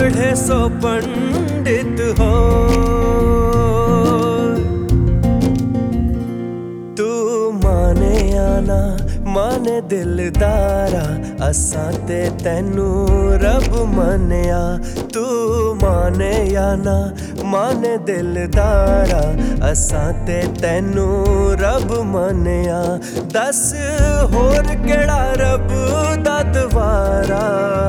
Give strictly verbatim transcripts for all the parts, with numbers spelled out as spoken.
पढ़े सो पंडित हो। तू माने या ना माने दिलदारा, असां ते तैनू रब मन्या। तू माने या ना माने दिलदारा, असां ते तैनू रब मन्या। दस होर केड़ा रब दा दवारा,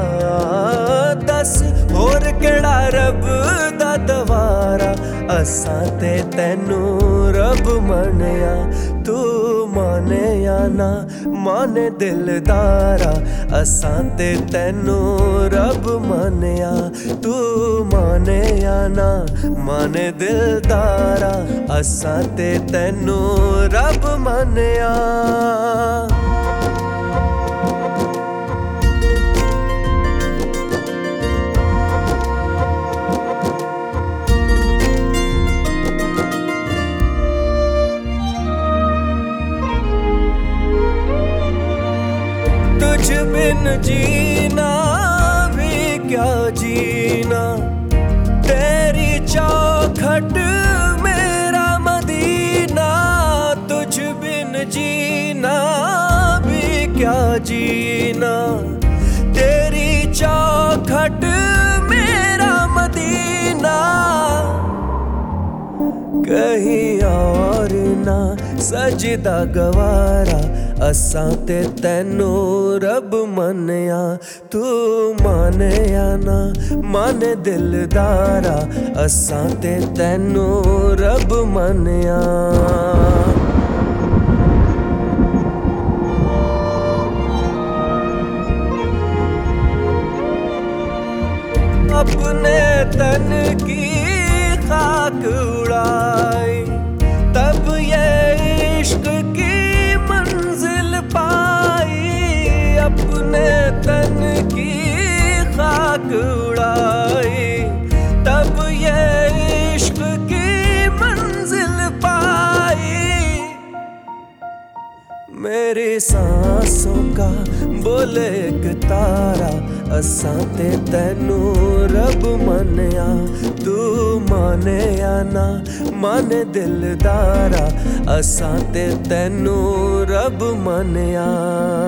दस होर केड़ा रब दा दवारा, असां ते तैनू रब मन्या। तू माने या ना माने दिलदारा, असां ते तैनू रब मन्या। तू माने या ना माने दिलदारा, असां ते तैनू रब मन्या। तुझ बिन जीना भी क्या जीना, तेरी चौखट मेरा मदीना। तुझ बिन जीना भी क्या जीना, तेरी चौखट मेरा मदीना। कहीं और ना सजदा गवारा, असां ते तैनू रब मन्या। तू माने या ना माने दिलदारा, असां ते तैनू रब मन्या। अपने तन की खाक उड़ाई, तब ये इश्क की मंजिल पाई। अपने तन की खाक उड़ाई, तब ये इश्क की मंजिल पाई। मेरी सांसों का बोले एक तारा, असां ते तैनू रब मन्या। तू माने या ना माने दिलदारा, असां ते तैनू रब मन्या।